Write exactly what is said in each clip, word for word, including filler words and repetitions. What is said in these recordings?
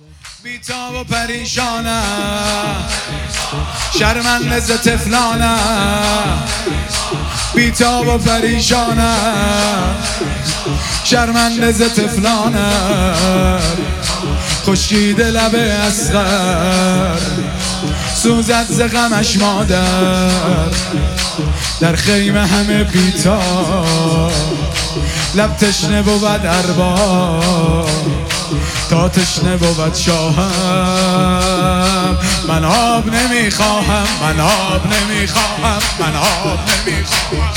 بی‌تاب و پریشانم، شرمنده ز طفلانم. بی‌تاب و پریشانم، شرمنده ز طفلانم. خشکیده لب اصغر، سوزد ز غمش مادر. در خیمه همه بی‌تاب، لب تشنه بود ارباب. تا تشنه بود شاهم، من آب نمیخواهم، من آب نمیخواهم، من آب نمیخواهم.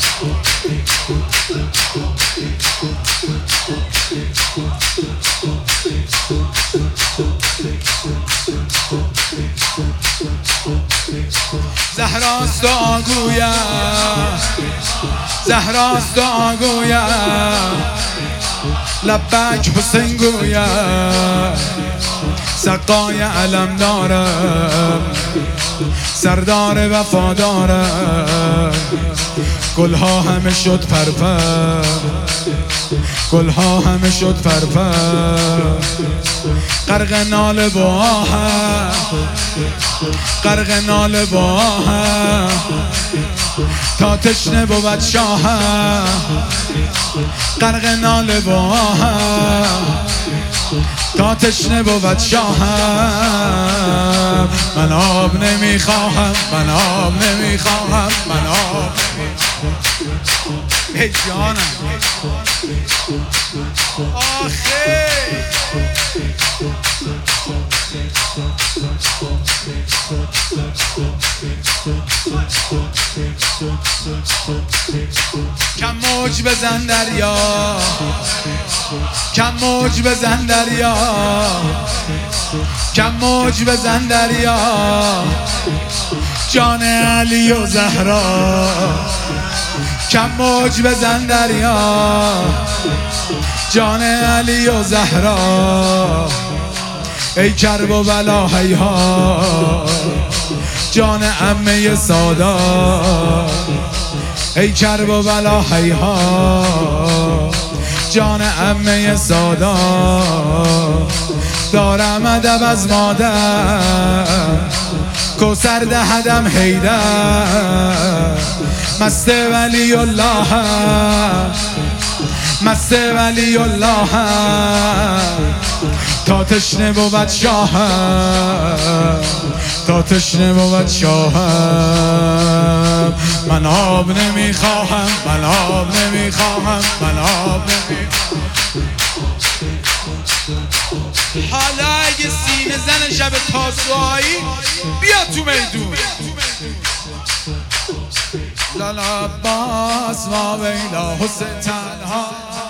زهراست دعا گویم، زهراست دعا گویم. لبک حسین گویم، سقای علم دارم، سردار وفادارم. گلها همه شد پرپر، گلها همه شد پرپر. غرق ناله و آهم، غرق ناله و آهم. تا تشنه بود شاهم، غرق ناله و آهم. تا تشنه بود شاهم، من آب نمیخواهم، من آب نمیخواهم، من آب ای جانم. آخه کم موج بزن دریا، کم موج بزن دریا، کم موج بزن دریا. جان علی و زهرا، کم موج بزن دریا. جان علی و زهرا، ای کرب و بلا هیها. جان عمه سادات، ای کرب و بلا هیها. جان عمه سادات، دارم ادب از مادر. کوثر دهدم حیدر، مست ولی الله، مست ولی الله. تا تشنه بود شاهم، تا تشنه بود شاهم. من آب نمیخواهم، من آب نمیخواهم، من آب نمیخواهم. حالا اگه سینه زن شب تاسوهایی بیا تو میدون. لالا باز ما بیلا حسین تنها.